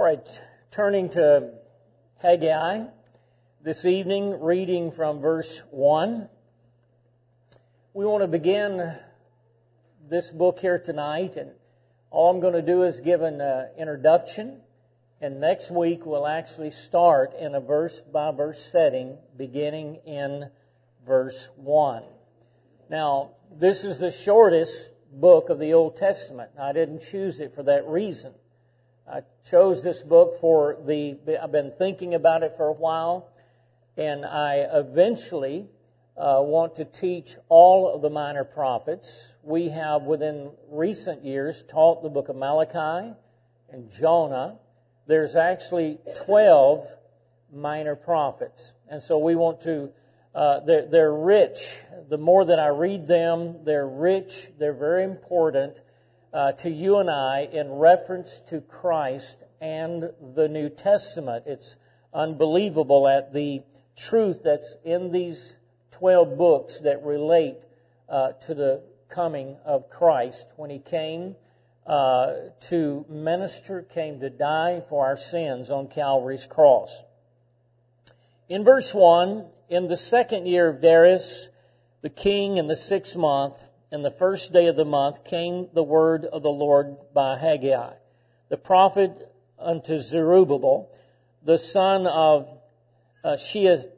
right, turning to Haggai this evening, reading from verse 1. We want to begin this book here tonight, and all I'm going to do is give an introduction, and next week we'll actually start in a verse-by-verse setting, beginning in verse 1. Now, this is the shortest book of the Old Testament. I didn't choose it for that reason. I chose this book I've been thinking about it for a while, and I eventually want to teach all of the minor prophets. We have, within recent years, taught the book of Malachi and Jonah. There's actually 12 minor prophets, and so we want to they're rich. The more that I read them, they're rich. They're very important to you and I in reference to Christ and the New Testament. It's unbelievable at the truth that's in these 12 books that relate to the coming of Christ when He came to minister, came to die for our sins on Calvary's cross. In verse 1, in the second year of Darius, the king, in the 6th month, in the first day of the month, came the word of the Lord by Haggai, the prophet, unto Zerubbabel, the son of Shealtiel.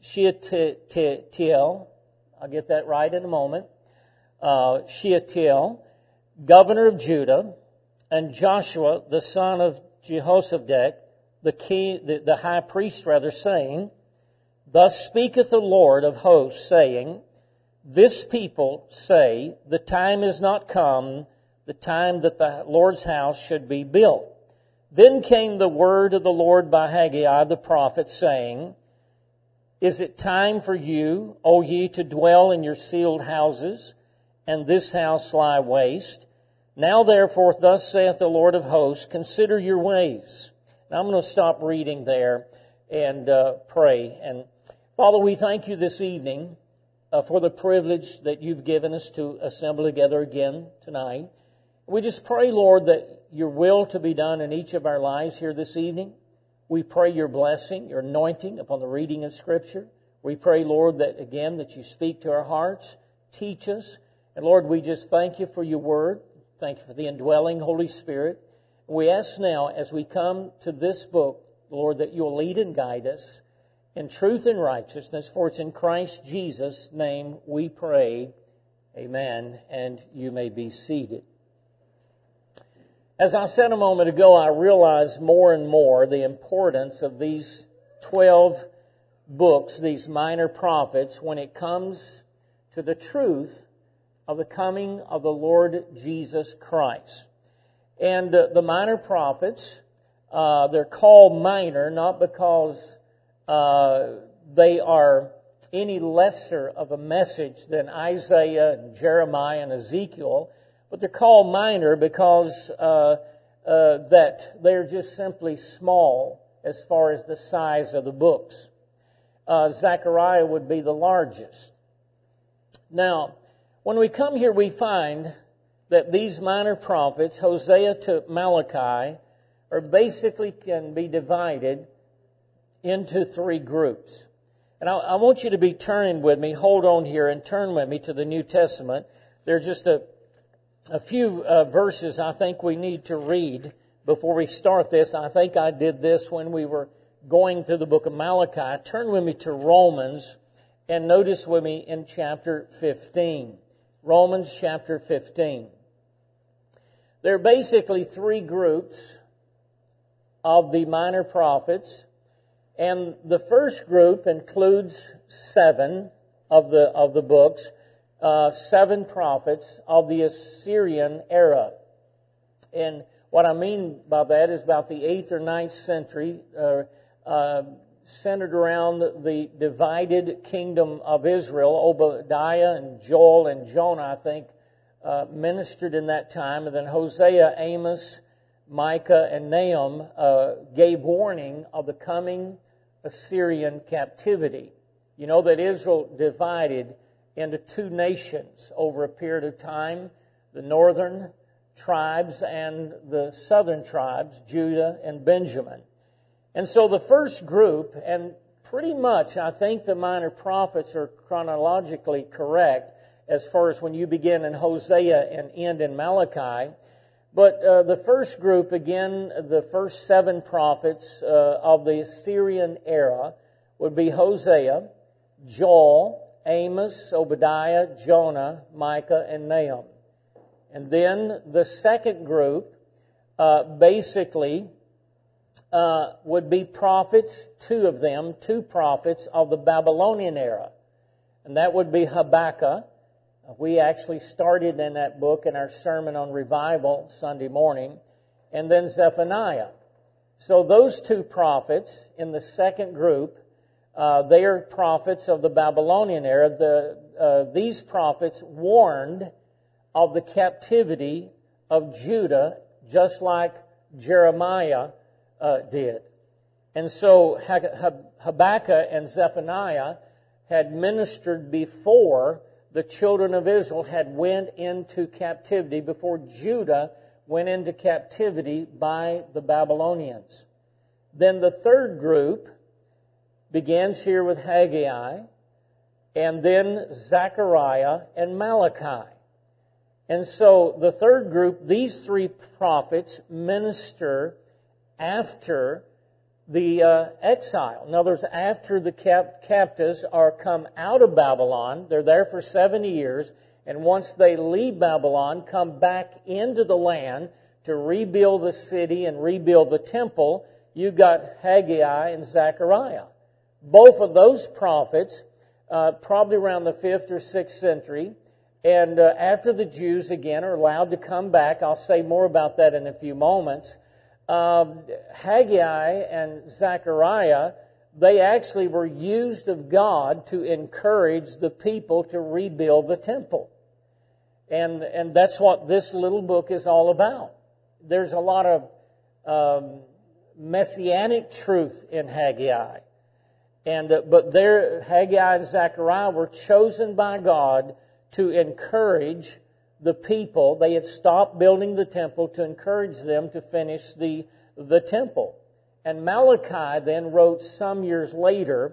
I'll get that right in a moment. Shealtiel, governor of Judah, and Joshua, the son of Jehozadak, the high priest, saying, Thus speaketh the Lord of hosts, saying, This people say, The time is not come, the time that the Lord's house should be built. Then came the word of the Lord by Haggai the prophet, saying, Is it time for you, O ye, to dwell in your sealed houses, and this house lie waste? Now therefore, thus saith the Lord of hosts, Consider your ways. Now I'm going to stop reading there and pray. And Father, we thank you this evening for the privilege that you've given us to assemble together again tonight. We just pray, Lord, that your will to be done in each of our lives here this evening. We pray your blessing, your anointing upon the reading of Scripture. We pray, Lord, that you speak to our hearts, teach us. And Lord, we just thank you for your word. Thank you for the indwelling Holy Spirit. We ask now, as we come to this book, Lord, that you'll lead and guide us in truth and righteousness, for it's in Christ Jesus' name we pray. Amen. And you may be seated. As I said a moment ago, I realize more and more the importance of these 12 books, these minor prophets, when it comes to the truth of the coming of the Lord Jesus Christ. And the minor prophets, they're called minor not because they are any lesser of a message than Isaiah and Jeremiah and Ezekiel, but they're called minor because that they're just simply small as far as the size of the books. Zechariah would be the largest. Now, when we come here, we find that these minor prophets, Hosea to Malachi, are basically can be divided into 3 groups. And I want you to be turning with me, hold on here and turn with me to the New Testament. There are just a few verses I think we need to read before we start this. I think I did this when we were going through the book of Malachi. Turn with me to Romans and notice with me in chapter 15. Romans chapter 15. There are basically 3 groups of the minor prophets, and the first group includes 7 of the books, 7 prophets of the Assyrian era. And what I mean by that is about the 8th or 9th century, centered around the divided kingdom of Israel. Obadiah and Joel and Jonah, I think, ministered in that time. And then Hosea, Amos, Micah, and Nahum gave warning of the coming Assyrian captivity. You know that Israel divided into 2 nations over a period of time. The northern tribes and the southern tribes, Judah and Benjamin. And so the first group, and pretty much I think the minor prophets are chronologically correct as far as when you begin in Hosea and end in Malachi. But the first group, again, the first 7 prophets of the Assyrian era would be Hosea, Joel, Amos, Obadiah, Jonah, Micah, and Nahum. And then the second group basically would be prophets, 2 of them, 2 prophets of the Babylonian era. And that would be Habakkuk. We actually started in that book in our sermon on revival Sunday morning. And then Zephaniah. So those 2 prophets in the second group, they are prophets of the Babylonian era. These prophets warned of the captivity of Judah, just like Jeremiah did. And so Habakkuk and Zephaniah had ministered before the children of Israel had went into captivity, before Judah went into captivity by the Babylonians. Then the third group begins here with Haggai, and then Zechariah and Malachi. And so the third group, these 3 prophets minister after the exile. In other words, after the captives are come out of Babylon, they're there for 70 years, and once they leave Babylon, come back into the land to rebuild the city and rebuild the temple, you've got Haggai and Zechariah. Both of those prophets, probably around the 5th or 6th century, and after the Jews, again, are allowed to come back, I'll say more about that in a few moments, Haggai and Zechariah, they actually were used of God to encourage the people to rebuild the temple. And that's what this little book is all about. There's a lot of messianic truth in Haggai. But Haggai and Zechariah were chosen by God to encourage the people. They had stopped building the temple to encourage them to finish the temple. And Malachi then wrote some years later,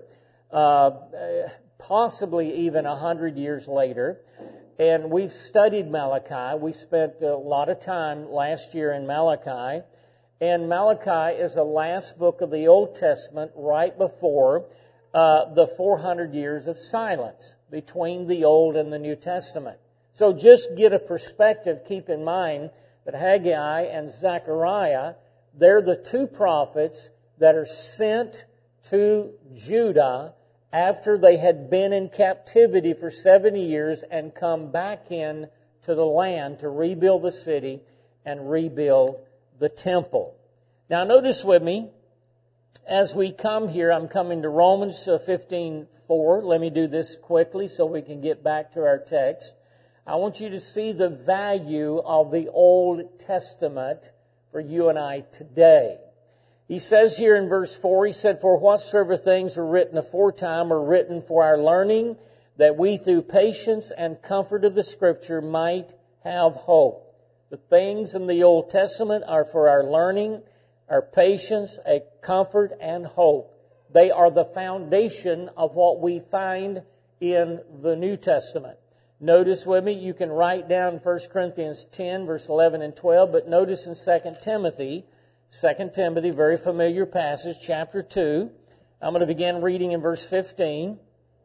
possibly even 100 years later. And we've studied Malachi. We spent a lot of time last year in Malachi. And Malachi is the last book of the Old Testament right before the 400 years of silence between the Old and the New Testament. So just get a perspective. Keep in mind that Haggai and Zechariah, they're the 2 prophets that are sent to Judah after they had been in captivity for 70 years and come back in to the land to rebuild the city and rebuild the temple. Now notice with me, as we come here, I'm coming to Romans 15:4. Let me do this quickly so we can get back to our text. I want you to see the value of the Old Testament for you and I today. He says here in verse 4, he said, "For whatsoever things were written aforetime are written for our learning, that we through patience and comfort of the Scripture might have hope." The things in the Old Testament are for our learning, our patience, a comfort, and hope. They are the foundation of what we find in the New Testament. Notice with me, you can write down 1 Corinthians 10, verse 11 and 12, but notice in 2 Timothy, very familiar passage, chapter 2. I'm going to begin reading in verse 15.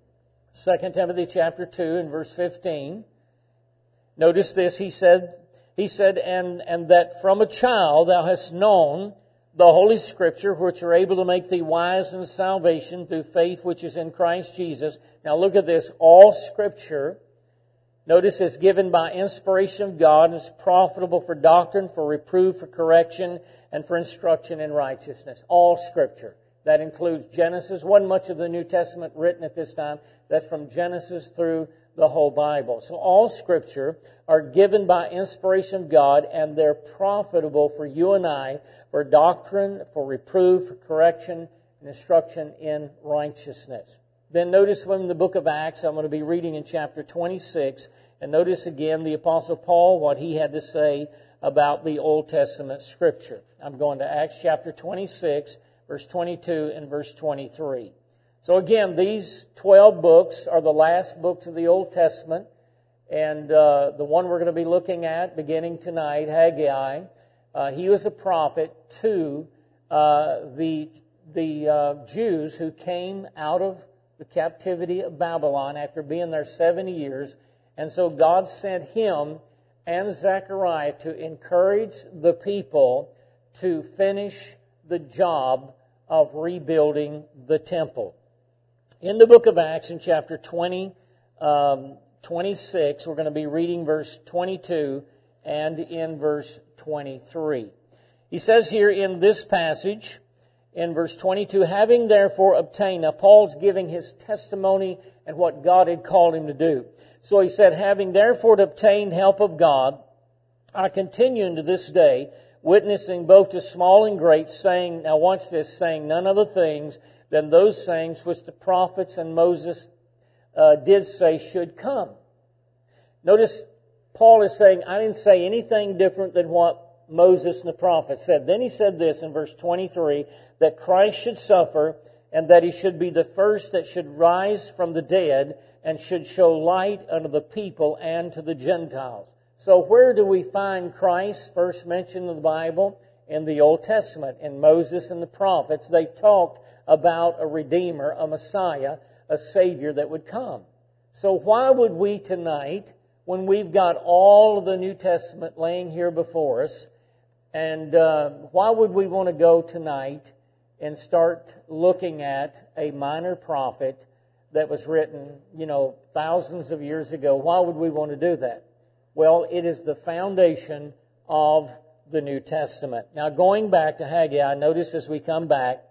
2 Timothy chapter 2 and verse 15. Notice this, he said, and that from a child thou hast known the Holy Scripture, which are able to make thee wise in salvation through faith which is in Christ Jesus. Now look at this, all Scripture, notice, is given by inspiration of God, and is profitable for doctrine, for reproof, for correction, and for instruction in righteousness. All Scripture. That includes Genesis. Wasn't much of the New Testament written at this time. That's from Genesis through the whole Bible. So all Scripture are given by inspiration of God, and they're profitable for you and I, for doctrine, for reproof, for correction, and instruction in righteousness. Then notice when in the book of Acts, I'm going to be reading in chapter 26, and notice again the Apostle Paul, what he had to say about the Old Testament Scripture. I'm going to Acts chapter 26, verse 22 and verse 23. So again, these 12 books are the last books of the Old Testament. And the one we're going to be looking at beginning tonight, Haggai, he was a prophet to the Jews who came out of the captivity of Babylon after being there 70 years. And so God sent him and Zechariah to encourage the people to finish the job of rebuilding the temple. In the book of Acts, in chapter 26, we're going to be reading verse 22 and in verse 23. He says here in this passage, in verse 22, having therefore obtained, now Paul's giving his testimony and what God had called him to do. So he said, having therefore obtained help of God, I continue unto this day, witnessing both to small and great, saying, now watch this, saying none other things than those sayings which the prophets and Moses did say should come. Notice Paul is saying, I didn't say anything different than what Moses and the prophets said. Then he said this in verse 23, that Christ should suffer and that he should be the first that should rise from the dead and should show light unto the people and to the Gentiles. So where do we find Christ first mentioned in the Bible? In the Old Testament. In Moses and the prophets, they talked about a Redeemer, a Messiah, a Savior that would come. So why would we tonight, when we've got all of the New Testament laying here before us, and why would we want to go tonight and start looking at a minor prophet that was written, thousands of years ago? Why would we want to do that? Well, it is the foundation of the New Testament. Now, going back to Haggai, notice as we come back,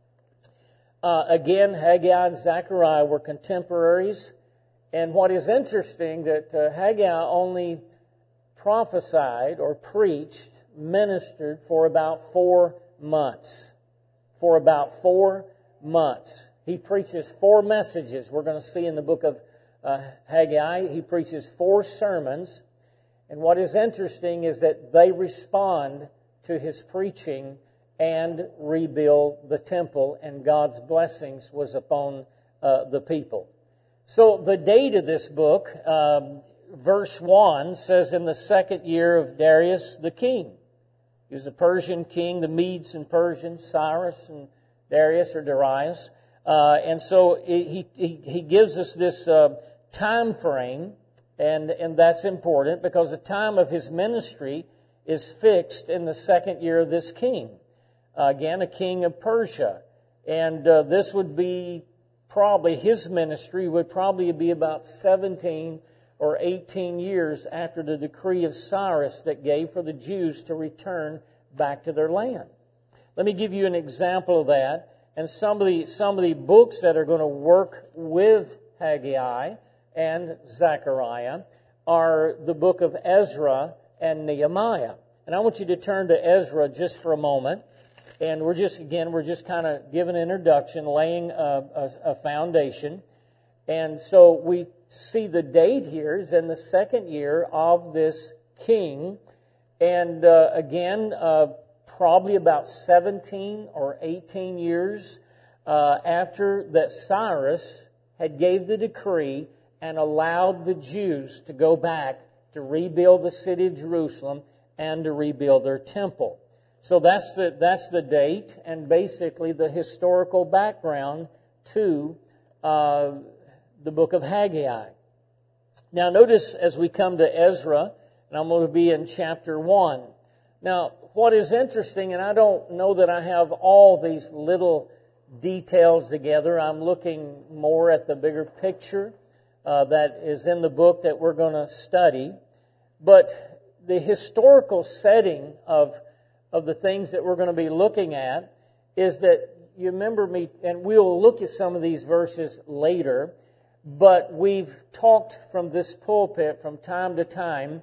again, Haggai and Zechariah were contemporaries. And what is interesting, that Haggai only prophesied or preached, ministered for about 4 months. For about 4 months. He preaches 4 messages. We're going to see in the book of Haggai, he preaches 4 sermons. And what is interesting is that they respond to his preaching and rebuild the temple, and God's blessings was upon the people. So the date of this book, verse 1 says, in the 2nd year of Darius the king. He was a Persian king, the Medes and Persians, Cyrus and Darius or Darius. And so he gives us this time frame, and that's important because the time of his ministry is fixed in the 2nd year of this king. Again, a king of Persia. And this would be probably, his ministry would probably be about 17 or 18 years after the decree of Cyrus that gave for the Jews to return back to their land. Let me give you an example of that. And some of the books that are going to work with Haggai and Zechariah are the book of Ezra and Nehemiah. And I want you to turn to Ezra just for a moment. And we're just kind of giving an introduction, laying a foundation. And so we see the date here is in the 2nd year of this king. And again, probably about 17 or 18 years after that Cyrus had gave the decree and allowed the Jews to go back to rebuild the city of Jerusalem and to rebuild their temple. So that's the date and basically the historical background to the book of Haggai. Now notice as we come to Ezra, and I'm going to be in chapter 1. Now what is interesting, and I don't know that I have all these little details together. I'm looking more at the bigger picture that is in the book that we're going to study. But the historical setting of the things that we're going to be looking at is that, you remember me, and we'll look at some of these verses later, but we've talked from this pulpit from time to time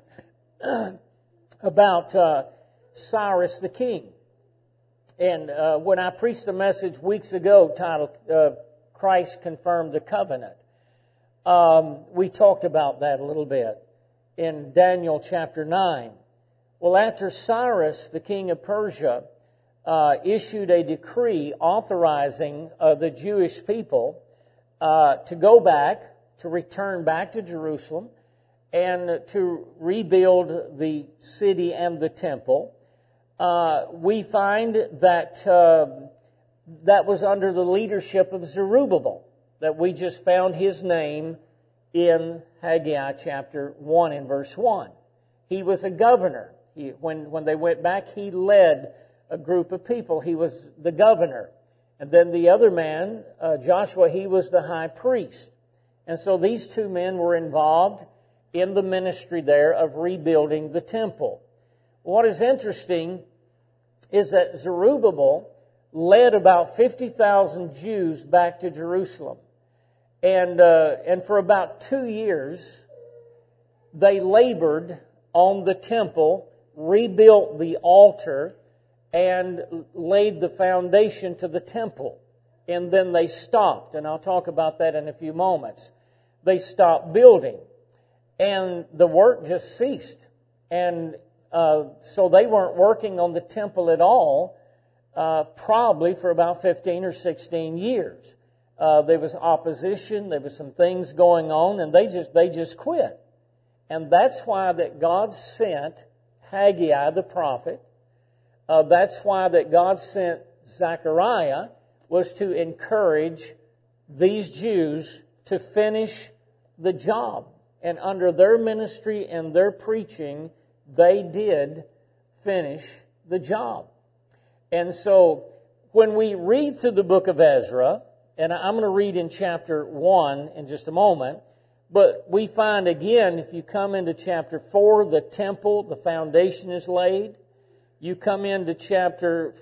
about Cyrus the king. And when I preached a message weeks ago titled Christ Confirmed the Covenant, we talked about that a little bit in Daniel chapter 9. Well, after Cyrus, the king of Persia, issued a decree authorizing the Jewish people to go back, to return back to Jerusalem, and to rebuild the city and the temple, we find that that was under the leadership of Zerubbabel, that we just found his name in Haggai chapter 1 and verse 1. He was a governor. When they went back, he led a group of people. He was the governor. And then the other man, Joshua, he was the high priest. And so these two men were involved in the ministry there of rebuilding the temple. What is interesting is that Zerubbabel led about 50,000 Jews back to Jerusalem. And for about 2 years, they labored on the temple, rebuilt the altar, and laid the foundation to the temple. And then they stopped, and I'll talk about that in a few moments. They stopped building, and the work just ceased. And so they weren't working on the temple at all, probably for about 15 or 16 years. There was opposition, there was some things going on, and they just quit. And that's why that God sent Haggai the prophet. That's why that God sent Zechariah, was to encourage these Jews to finish the job. And under their ministry and their preaching, they did finish the job. And so when we read through the book of Ezra, and I'm going to read in chapter 1 in just a moment, but we find again, if you come into chapter 4, the temple, the foundation is laid. You come into chapter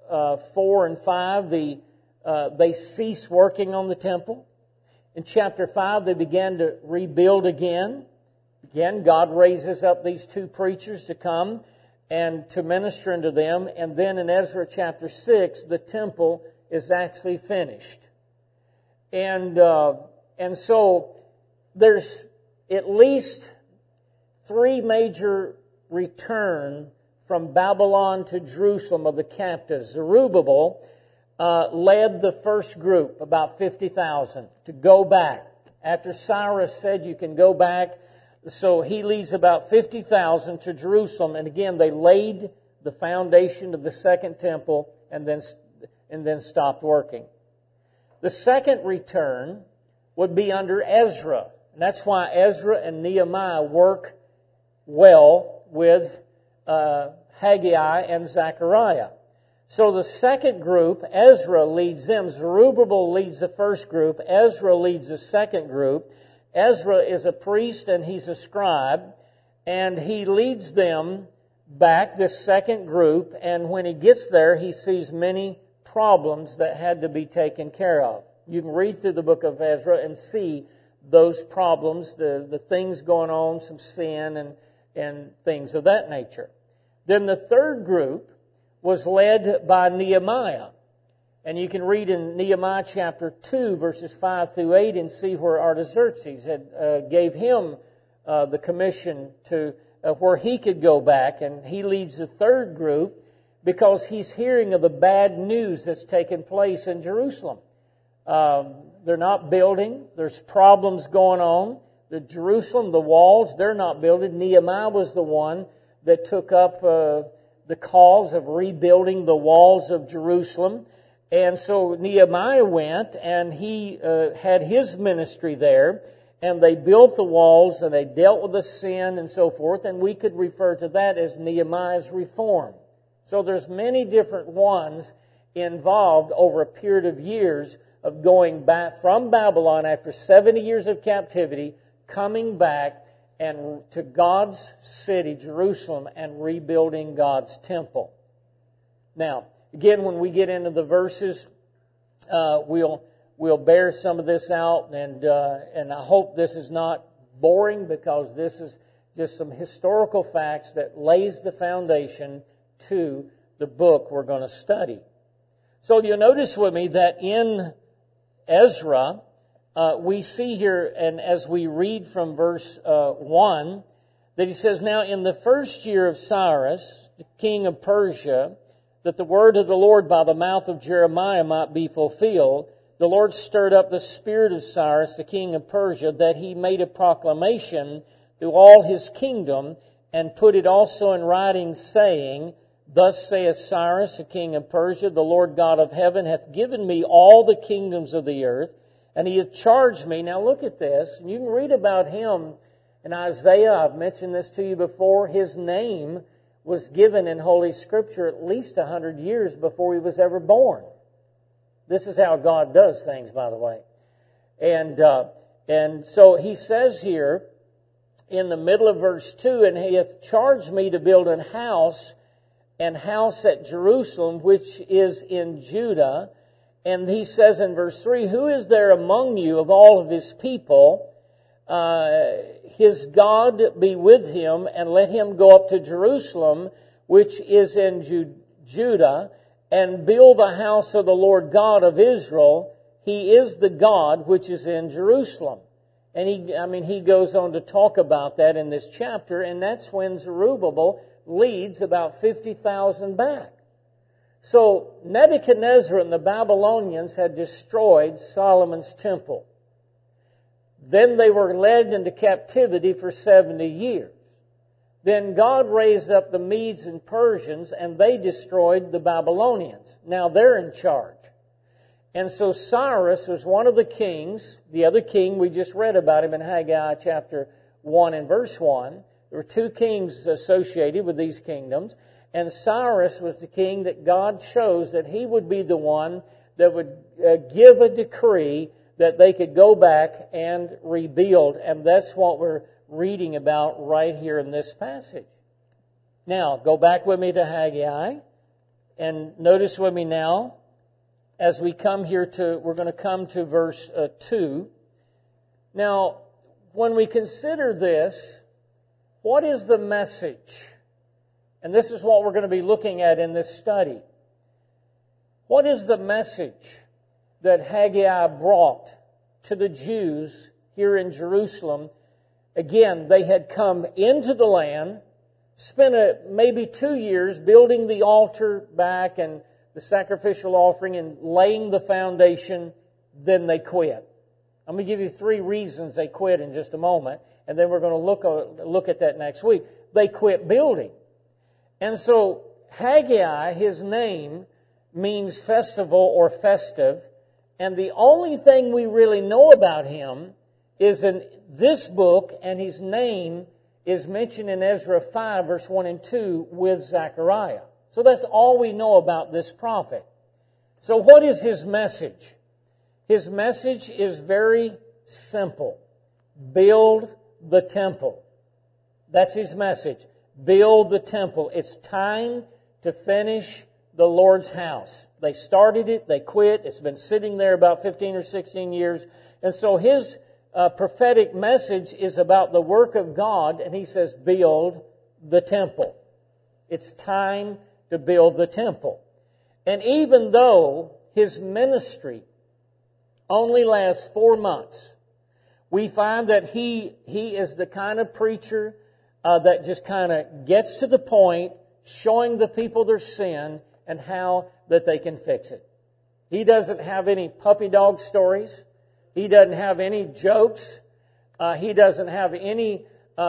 4 and 5, they cease working on the temple. In chapter 5, they began to rebuild again. Again, God raises up these two preachers to come and to minister unto them. And then in Ezra chapter 6, the temple is actually finished. And so there's at least 3 major return from Babylon to Jerusalem of the captives. Zerubbabel led the first group, about 50,000, to go back. After Cyrus said you can go back, so he leads about 50,000 to Jerusalem. And again, they laid the foundation of the second temple and then stopped working. The second return would be under Ezra. And that's why Ezra and Nehemiah work well with Haggai and Zechariah. So the second group, Ezra leads them. Zerubbabel leads the first group. Ezra leads the second group. Ezra is a priest and he's a scribe. And he leads them back, this second group. And when he gets there, he sees many problems that had to be taken care of. You can read through the book of Ezra and see those problems, the things going on, some sin and things of that nature. Then the third group was led by Nehemiah. And you can read in Nehemiah chapter 2, verses 5 through 8, and see where Artaxerxes gave him the commission to where he could go back. And he leads the third group because he's hearing of the bad news that's taken place in Jerusalem. They're not building. There's problems going on. The Jerusalem, the walls, they're not building. Nehemiah was the one that took up the cause of rebuilding the walls of Jerusalem. And so Nehemiah went and he had his ministry there. And they built the walls and they dealt with the sin and so forth. And we could refer to that as Nehemiah's reform. So there's many different ones involved over a period of years of going back from Babylon after 70 years of captivity, coming back and to God's city, Jerusalem, and rebuilding God's temple. Now, again, when we get into the verses, we'll bear some of this out, and I hope this is not boring because this is just some historical facts that lays the foundation to the book we're going to study. So you'll notice with me that in Ezra, we see here, and as we read from verse 1, that he says, "Now in the first year of Cyrus, the king of Persia, that the word of the Lord by the mouth of Jeremiah might be fulfilled, the Lord stirred up the spirit of Cyrus, the king of Persia, that he made a proclamation through all his kingdom, and put it also in writing, saying, Thus saith Cyrus, the king of Persia, the Lord God of heaven hath given me all the kingdoms of the earth, and he hath charged me." Now look at this, and you can read about him in Isaiah. I've mentioned this to you before. His name was given in Holy Scripture at least 100 years before he was ever born. This is how God does things, by the way. And so he says here in the middle of verse 2, "And he hath charged me to build an house at Jerusalem, which is in Judah." And he says in verse 3, "Who is there among you of all of his people? His God be with him, and let him go up to Jerusalem, which is in Judah, and build the house of the Lord God of Israel. He is the God which is in Jerusalem." And he goes on to talk about that in this chapter, and that's when Zerubbabel leads about 50,000 back. So Nebuchadnezzar and the Babylonians had destroyed Solomon's temple. Then they were led into captivity for 70 years. Then God raised up the Medes and Persians, and they destroyed the Babylonians. Now they're in charge. And so Cyrus was one of the kings. The other king, we just read about him in Haggai chapter 1 and verse 1. There were two kings associated with these kingdoms. And Cyrus was the king that God chose that he would be the one that would give a decree that they could go back and rebuild. And that's what we're reading about right here in this passage. Now, go back with me to Haggai and notice with me now as we come here we're going to come to verse 2. Now, when we consider this, what is the message? And this is what we're going to be looking at in this study. What is the message that Haggai brought to the Jews here in Jerusalem? Again, they had come into the land, spent maybe 2 years building the altar back and the sacrificial offering and laying the foundation, then they quit. I'm going to give you 3 reasons they quit in just a moment, and then we're going to look at that next week. They quit building. And so Haggai, his name, means festival or festive, and the only thing we really know about him is in this book, and his name is mentioned in Ezra 5, verse 1 and 2 with Zechariah. So that's all we know about this prophet. So what is his message? His message is very simple. Build the temple. That's his message. Build the temple. It's time to finish the Lord's house. They started it, they quit. It's been sitting there about 15 or 16 years. And so his prophetic message is about the work of God, and he says, build the temple. It's time to build the temple. And even though his ministry only lasts 4 months, we find that he is the kind of preacher that just kind of gets to the point, showing the people their sin and how that they can fix it. He doesn't have any puppy dog stories. He doesn't have any jokes. He doesn't have any,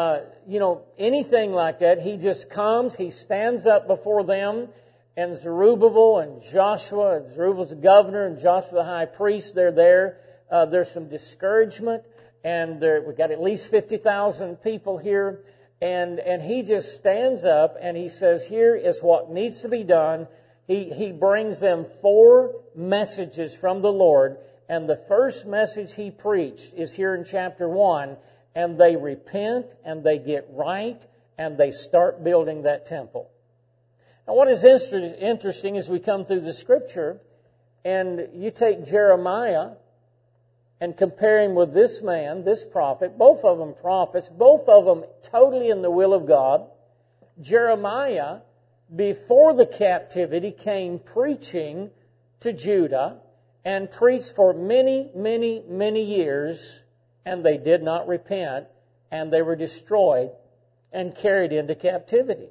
anything like that. He just comes, he stands up before them, and Zerubbabel and Joshua, and Zerubbabel's the governor, and Joshua the high priest, they're there. There's some discouragement, and we've got at least 50,000 people here, and he just stands up and he says, here is what needs to be done. He brings them 4 messages from the Lord, and the first message he preached is here in chapter 1, and they repent, and they get right, and they start building that temple. Now what is interesting as we come through the Scripture, and you take Jeremiah and compare him with this man, this prophet, both of them prophets, both of them totally in the will of God. Jeremiah, before the captivity, came preaching to Judah and preached for many, many, many years, and they did not repent, and they were destroyed and carried into captivity.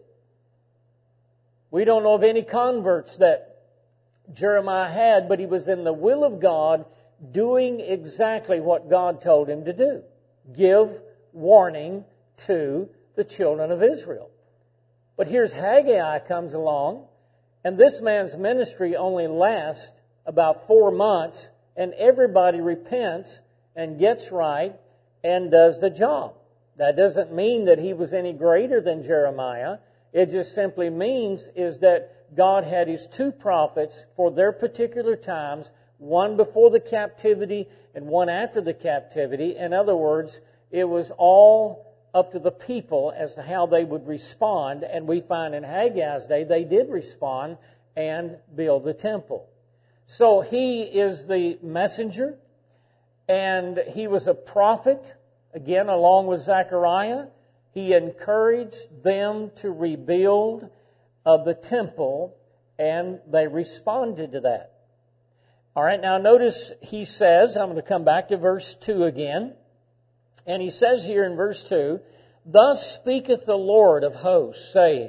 We don't know of any converts that Jeremiah had, but he was in the will of God, doing exactly what God told him to do. Give warning to the children of Israel. But here's Haggai comes along, and this man's ministry only lasts about 4 months, and everybody repents and gets right and does the job. That doesn't mean that he was any greater than Jeremiah. It just simply means is that God had His 2 prophets for their particular times, one before the captivity and one after the captivity. In other words, it was all up to the people as to how they would respond. And we find in Haggai's day, they did respond and build the temple. So he is the messenger, and he was a prophet, again, along with Zechariah. He encouraged them to rebuild the temple, and they responded to that. All right, now notice he says, I'm going to come back to verse 2 again, and he says here in verse 2, "Thus speaketh the Lord of hosts, saying,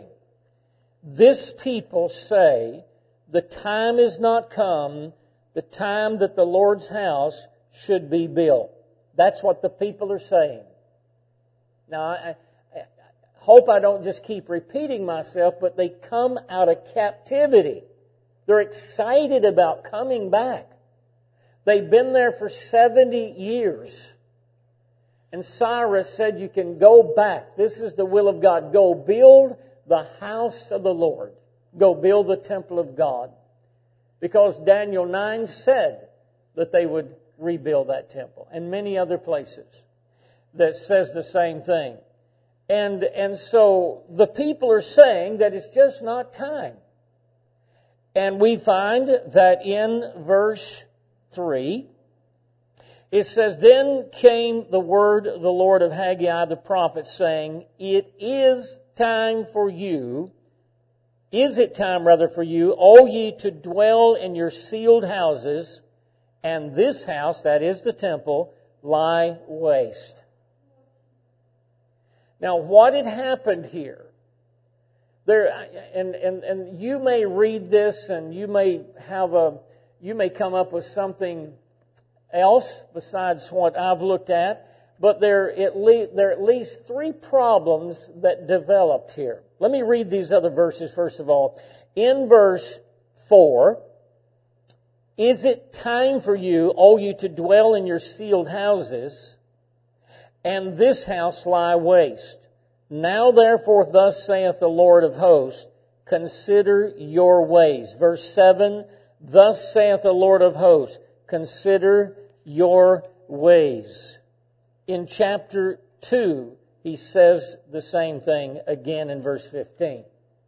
This people say, the time is not come, the time that the Lord's house should be built." That's what the people are saying. Now, I hope I don't just keep repeating myself, but they come out of captivity. They're excited about coming back. They've been there for 70 years. And Cyrus said, you can go back. This is the will of God. Go build the house of the Lord. Go build the temple of God. Because Daniel 9 said that they would rebuild that temple. And many other places that says the same thing. And so the people are saying that it's just not time. And we find that in verse 3, it says, "Then came the word of the Lord of Haggai the prophet, saying, Is it time for you, O ye to dwell in your sealed houses, and this house," that is the temple, "lie waste." Now, what had happened here? And you may read this, and you may come up with something else besides what I've looked at. But there are at least 3 problems that developed here. Let me read these other verses first of all. In verse 4, "Is it time for you, O you to dwell in your sealed houses, and this house lie waste? Now therefore thus saith the Lord of hosts, consider your ways." Verse 7, "Thus saith the Lord of hosts, consider your ways." In chapter 2, he says the same thing again in verse 15.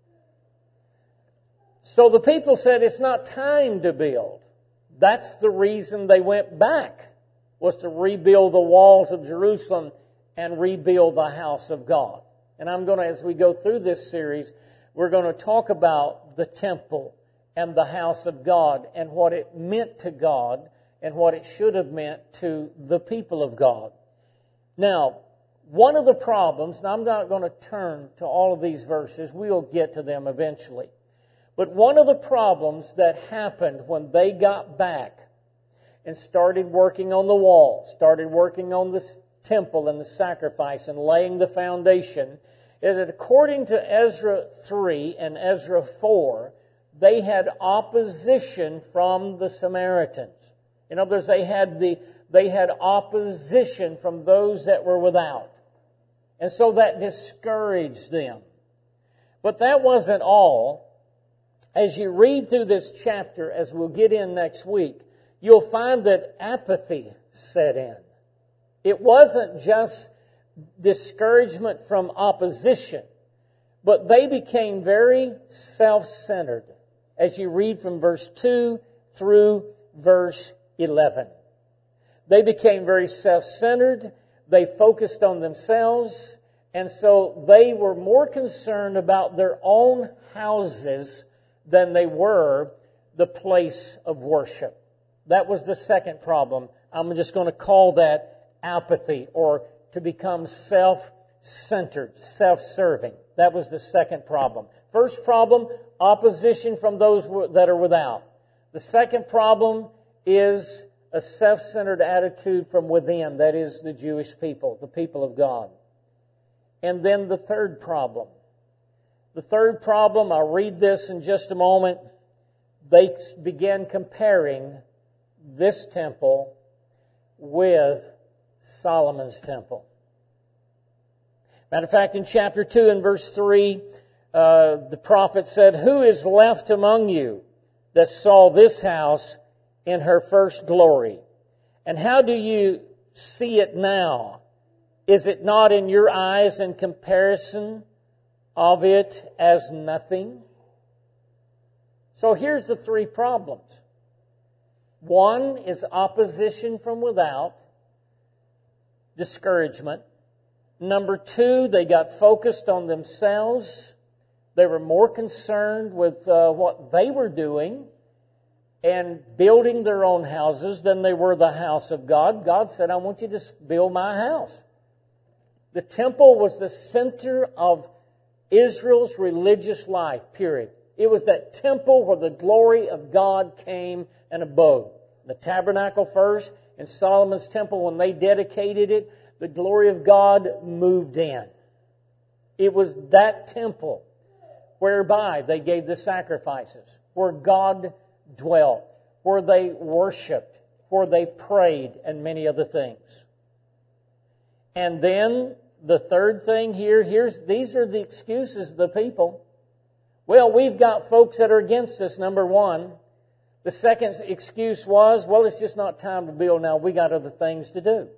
So the people said it's not time to build. That's the reason they went back, was to rebuild the walls of Jerusalem and rebuild the house of God. And I'm going to, as we go through this series, we're going to talk about the temple and the house of God and what it meant to God and what it should have meant to the people of God. Now, one of the problems, and I'm not going to turn to all of these verses, we'll get to them eventually. But one of the problems that happened when they got back and started working on the wall, started working on the temple and the sacrifice and laying the foundation, is that according to Ezra 3 and Ezra 4, they had opposition from the Samaritans. In other words, they had opposition from those that were without. And so that discouraged them. But that wasn't all. As you read through this chapter, as we'll get in next week, you'll find that apathy set in. It wasn't just discouragement from opposition, but they became very self-centered as you read from verse 2 through verse 11. They became very self-centered. They focused on themselves, and so they were more concerned about their own houses than they were the place of worship. That was the second problem. I'm just going to call that apathy, or to become God-centered, self-serving. That was the second problem. First problem, opposition from those that are without. The second problem is a self-centered attitude from within, that is the Jewish people, the people of God. And then the third problem. The third problem, I'll read this in just a moment. They began comparing this temple with Solomon's temple. Matter of fact, in chapter 2 and verse 3, the prophet said, "Who is left among you that saw this house in her first glory? And how do you see it now? Is it not in your eyes in comparison of it as nothing?" So here's the three problems. One is opposition from without, discouragement. Number two, they got focused on themselves. They were more concerned with what they were doing and building their own houses than they were the house of God. God said, "I want you to build my house." The temple was the center of Israel's religious life, period. It was that temple where the glory of God came and abode. The tabernacle first, and Solomon's temple, when they dedicated it, the glory of God moved in. It was that temple whereby they gave the sacrifices, where God dwelt, where they worshiped, where they prayed, and many other things. And then the third thing here, these are the excuses of the people. Well, we've got folks that are against us, number one. The second excuse was, well, it's just not time to build now. We got other things to do.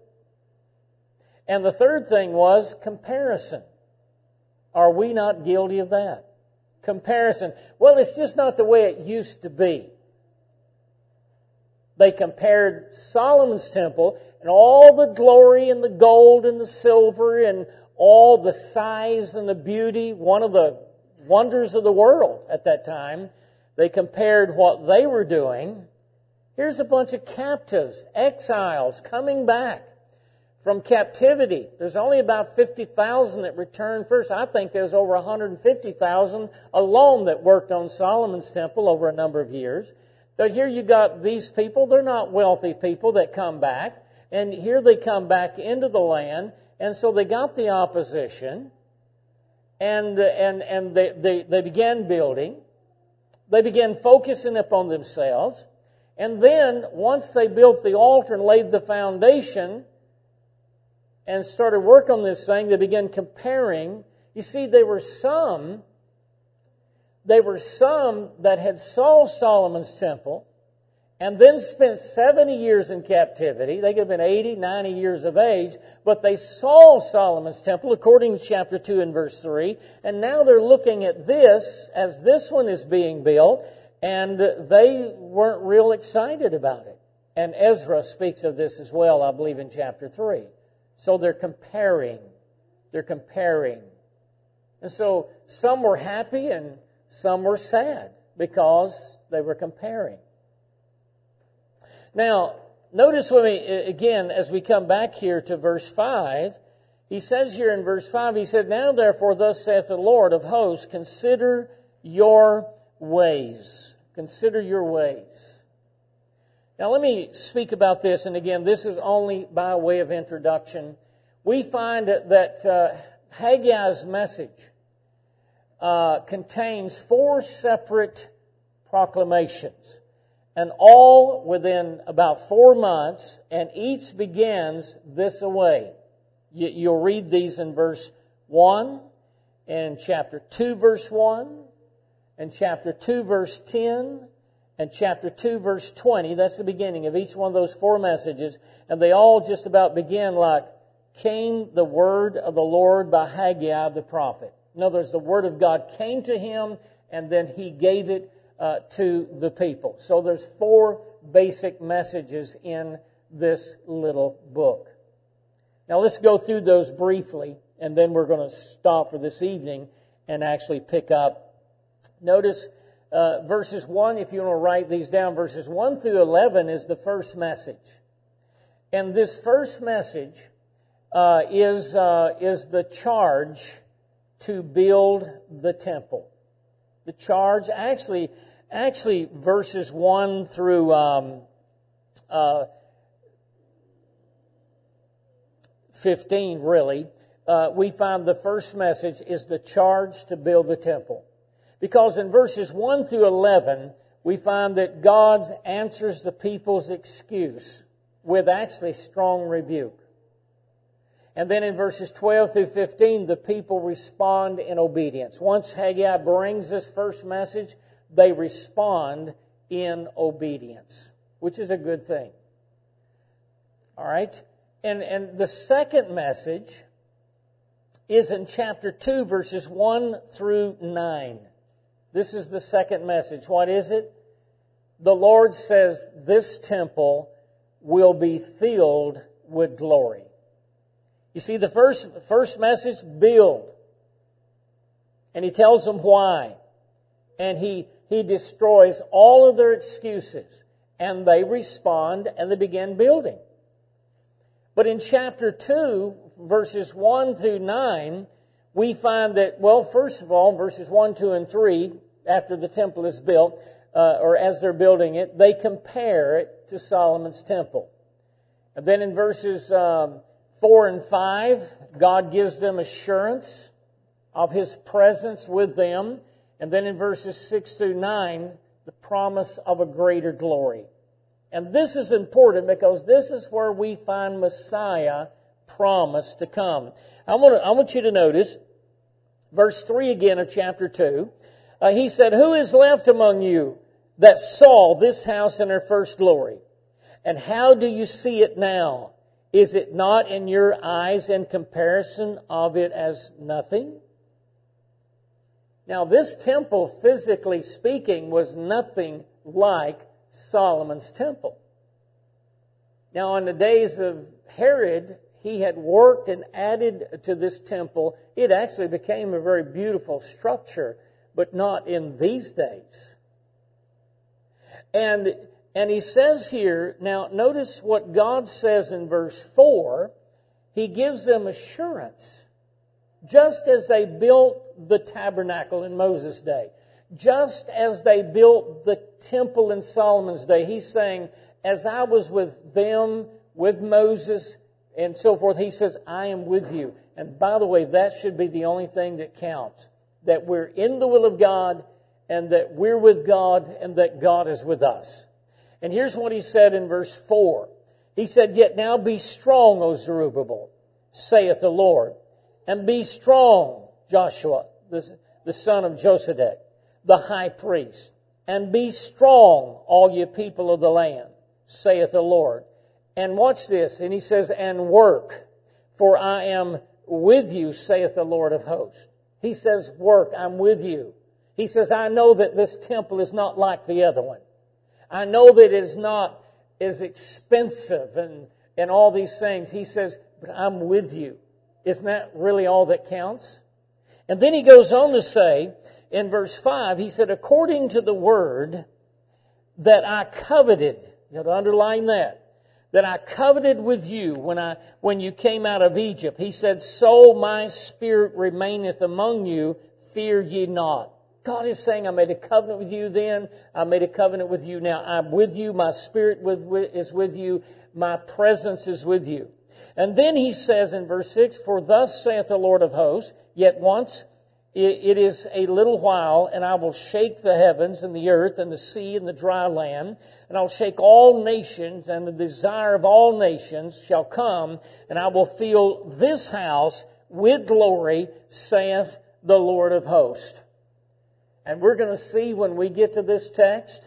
And the third thing was comparison. Are we not guilty of that? Comparison. Well, it's just not the way it used to be. They compared Solomon's temple and all the glory and the gold and the silver and all the size and the beauty, one of the wonders of the world at that time. They compared what they were doing. Here's a bunch of captives, exiles coming back from captivity. There's only about 50,000 that returned first. I think there's over 150,000 alone that worked on Solomon's temple over a number of years. But here you got these people, they're not wealthy people that come back. And here they come back into the land. And so they got the opposition. And they began building. They began focusing upon themselves. And then, once they built the altar and laid the foundation and started work on this thing, they began comparing. You see, there were some that had saw Solomon's temple and then spent 70 years in captivity. They could have been 80, 90 years of age, but they saw Solomon's temple according to chapter 2 and verse 3, and now they're looking at this as this one is being built, and they weren't real excited about it. And Ezra speaks of this as well, I believe, in chapter 3. So they're comparing. And so some were happy and some were sad because they were comparing. Now, notice with me again as we come back here to verse 5. He says here in verse 5, he said, "Now therefore thus saith the Lord of hosts, consider your ways." Consider your ways. Now let me speak about this, and again, this is only by way of introduction. We find that Haggai's message contains 4 separate proclamations, and all within about 4 months, and each begins this way. You'll read these in verse 1, and chapter 2, verse 1, and chapter 2, verse 10, and chapter 2, verse 20. That's the beginning of each one of those 4 messages, and they all just about begin like, "Came the word of the Lord by Haggai the prophet." In other words, the word of God came to him, and then he gave it to the people. So there's 4 basic messages in this little book. Now let's go through those briefly, and then we're going to stop for this evening and actually pick up. Notice verses 1, if you want to write these down, verses 1 through 11 is the first message. And this first message is the charge to build the temple. The charge, actually verses 1 through 15, really, we find the first message is the charge to build the temple. Because in verses 1 through 11, we find that God answers the people's excuse with actually strong rebuke. And then in verses 12 through 15, the people respond in obedience. Once Haggai brings this first message, they respond in obedience, which is a good thing. All right? And the second message is in chapter 2, verses 1 through 9. This is the second message. What is it? The Lord says this temple will be filled with glory. You see, the first message, build. And He tells them why. And He destroys all of their excuses. And they respond and they begin building. But in chapter 2, verses 1 through 9, we find that, well, first of all, verses 1, 2, and 3, after the temple is built, or as they're building it, they compare it to Solomon's temple. And then in verses 4 and 5, God gives them assurance of His presence with them. And then in verses 6 through 9, the promise of a greater glory. And this is important because this is where we find Messiah promised to come. I want you to notice verse 3 again of chapter 2. He said, "Who is left among you that saw this house in her first glory? And how do you see it now? Is it not in your eyes in comparison of it as nothing?" Now, this temple, physically speaking, was nothing like Solomon's temple. Now, in the days of Herod, he had worked and added to this temple. It actually became a very beautiful structure, but not in these days. And he says here, now notice what God says in verse 4. He gives them assurance. Just as they built the tabernacle in Moses' day, just as they built the temple in Solomon's day, He's saying, as I was with them, with Moses, and so forth, He says, I am with you. And by the way, that should be the only thing that counts. That we're in the will of God, and that we're with God, and that God is with us. And here's what He said in verse 4. He said, "Yet now be strong, O Zerubbabel, saith the Lord, and be strong, Joshua, the son of Josedek, the high priest, and be strong, all ye people of the land, saith the Lord." And watch this. And He says, "And work, for I am with you, saith the Lord of hosts." He says, work, I'm with you. He says, I know that this temple is not like the other one. I know that it is not as expensive and all these things. He says, but I'm with you. Isn't that really all that counts? And then He goes on to say, in verse 5, He said, "According to the word that I coveted," you have to underline that I coveted with you when you came out of Egypt. He said, "So my spirit remaineth among you, fear ye not." God is saying, I made a covenant with you then, I made a covenant with you now. I'm with you, my spirit is with you, my presence is with you. And then He says in verse 6, "For thus saith the Lord of hosts, yet once it is a little while, and I will shake the heavens and the earth and the sea and the dry land, and I'll shake all nations, and the desire of all nations shall come, and I will fill this house with glory, saith the Lord of hosts." And we're going to see when we get to this text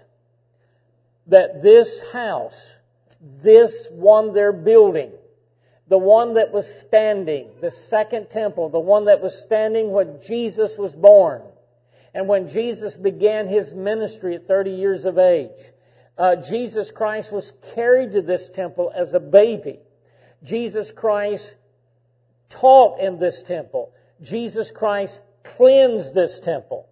that this house, this one they're building, the one that was standing, the second temple, the one that was standing when Jesus was born, and when Jesus began His ministry at 30 years of age, Jesus Christ was carried to this temple as a baby. Jesus Christ taught in this temple. Jesus Christ cleansed this temple.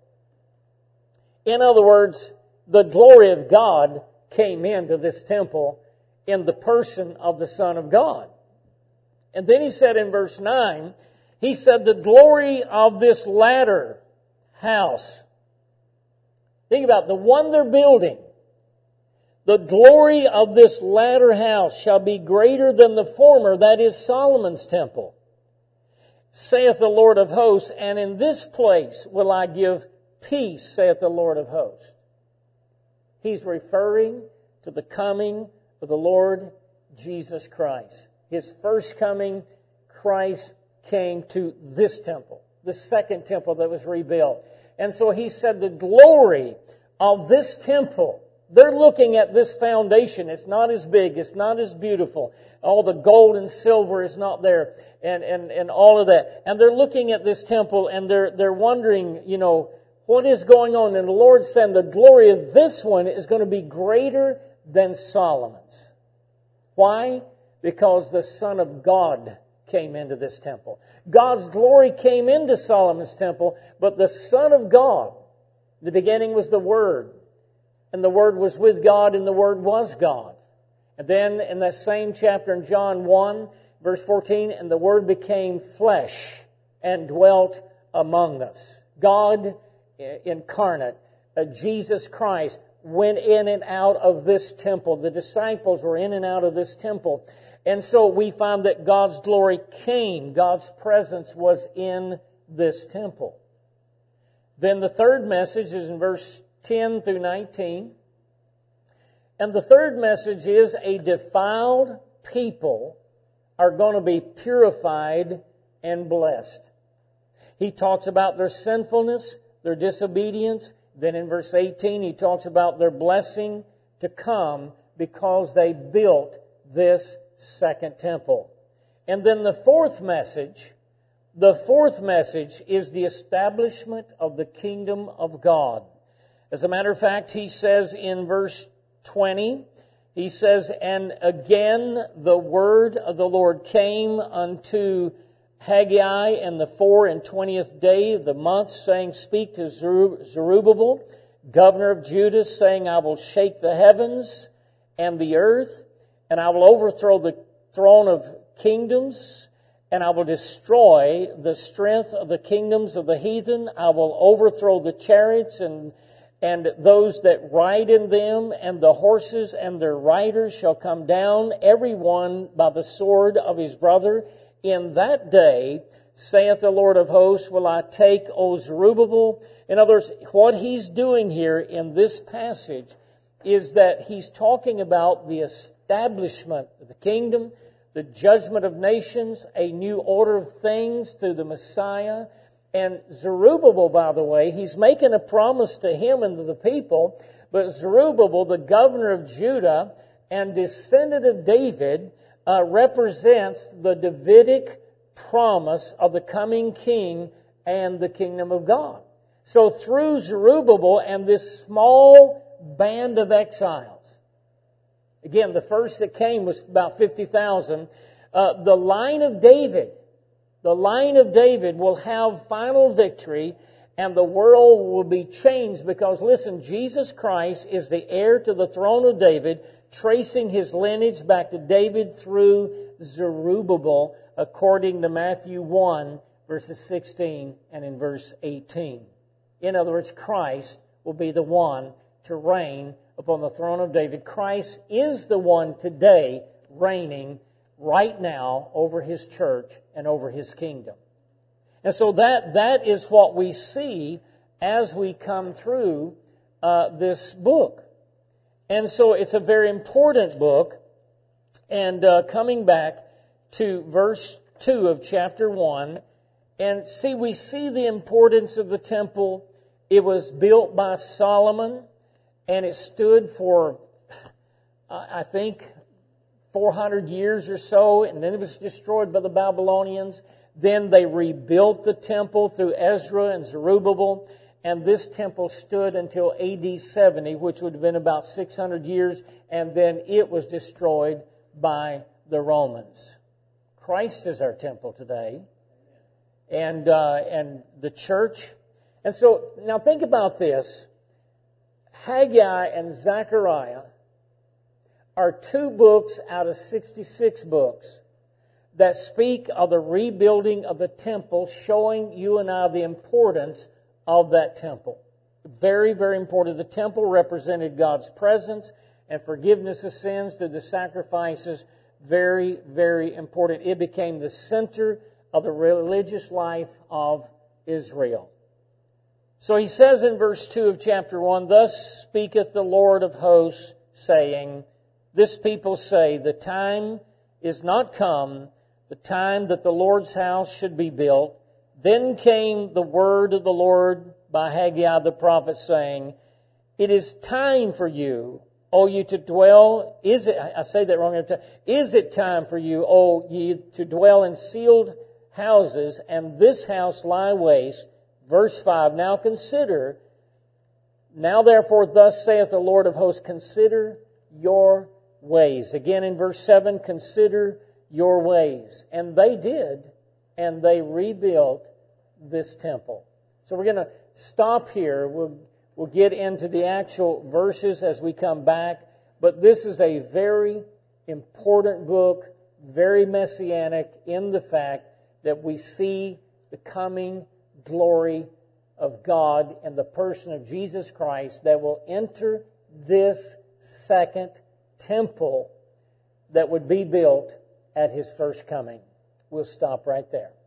In other words, the glory of God came into this temple in the person of the Son of God. And then he said in verse 9, he said, the glory of this latter house. Think about the one they're building. The glory of this latter house shall be greater than the former, that is Solomon's temple, saith the Lord of hosts, and in this place will I give peace, saith the Lord of hosts. He's referring to the coming of the Lord Jesus Christ. His first coming, Christ came to this temple, the second temple that was rebuilt. And so he said the glory of this temple, they're looking at this foundation. It's not as big. It's not as beautiful. All the gold and silver is not there and all of that. And they're looking at this temple and they're wondering, what is going on? And the Lord said the glory of this one is going to be greater than Solomon's. Why? Because the Son of God came into this temple. God's glory came into Solomon's temple, but the Son of God, the beginning was the Word, and the Word was with God, and the Word was God. And then in that same chapter in John 1, verse 14, and the Word became flesh and dwelt among us. God incarnate, Jesus Christ, went in and out of this temple. The disciples were in and out of this temple. And so we find that God's glory came. God's presence was in this temple. Then the third message is in verse 10 through 19. And the third message is a defiled people are going to be purified and blessed. He talks about their sinfulness, their disobedience. Then in verse 18 he talks about their blessing to come because they built this second temple. And then the fourth message is the establishment of the kingdom of God. As a matter of fact, he says in verse 20, he says, and again the word of the Lord came unto Haggai in the 24th day of the month, saying, speak to Zerubbabel, governor of Judah, saying, I will shake the heavens and the earth, and I will overthrow the throne of kingdoms, and I will destroy the strength of the kingdoms of the heathen. I will overthrow the chariots and those that ride in them, and the horses and their riders shall come down, every one by the sword of his brother. In that day, saith the Lord of hosts, will I take, O Zerubbabel. In other words, what he's doing here in this passage is that he's talking about the establishment of the kingdom, the judgment of nations, a new order of things through the Messiah. And Zerubbabel, by the way, he's making a promise to him and to the people, but Zerubbabel, the governor of Judah and descendant of David, represents the Davidic promise of the coming king and the kingdom of God. So through Zerubbabel and this small band of exiles, again, the first that came was about 50,000, the line of David will have final victory, and the world will be changed because, listen, Jesus Christ is the heir to the throne of David, tracing his lineage back to David through Zerubbabel, according to Matthew 1, verses 16 and in verse 18. In other words, Christ will be the one to reign upon the throne of David. Christ is the one today reigning right now over his church and over his kingdom. And so that is what we see as we come through this book. And so it's a very important book. And coming back to verse 2 of chapter 1, and we see the importance of the temple. It was built by Solomon, and it stood for, I think, 400 years or so, and then it was destroyed by the Babylonians. Then they rebuilt the temple through Ezra and Zerubbabel, and this temple stood until AD 70, which would have been about 600 years, and then it was destroyed by the Romans. Christ is our temple today, and the church. And so, now think about this. Haggai and Zechariah are 2 books out of 66 books that speak of the rebuilding of the temple, showing you and I the importance of that temple. Very, very important. The temple represented God's presence and forgiveness of sins through the sacrifices. Very, very important. It became the center of the religious life of Israel. So he says in verse 2 of chapter 1, "Thus speaketh the Lord of hosts, saying, This people say, The time is not come, the time that the Lord's house should be built. Then came the word of the Lord by Haggai the prophet, saying, It is time for you, O ye to dwell," is it time for you, O ye to dwell in sealed houses, and this house lie waste? Verse 5, "Now consider, now therefore thus saith the Lord of hosts, consider your ways." Again in verse 7, "Consider your ways." And they did, and they rebuilt this temple. So we're going to stop here. We'll get into the actual verses as we come back. But this is a very important book, very messianic in the fact that we see the coming glory of God in the person of Jesus Christ that will enter this second temple that would be built at His first coming. We'll stop right there.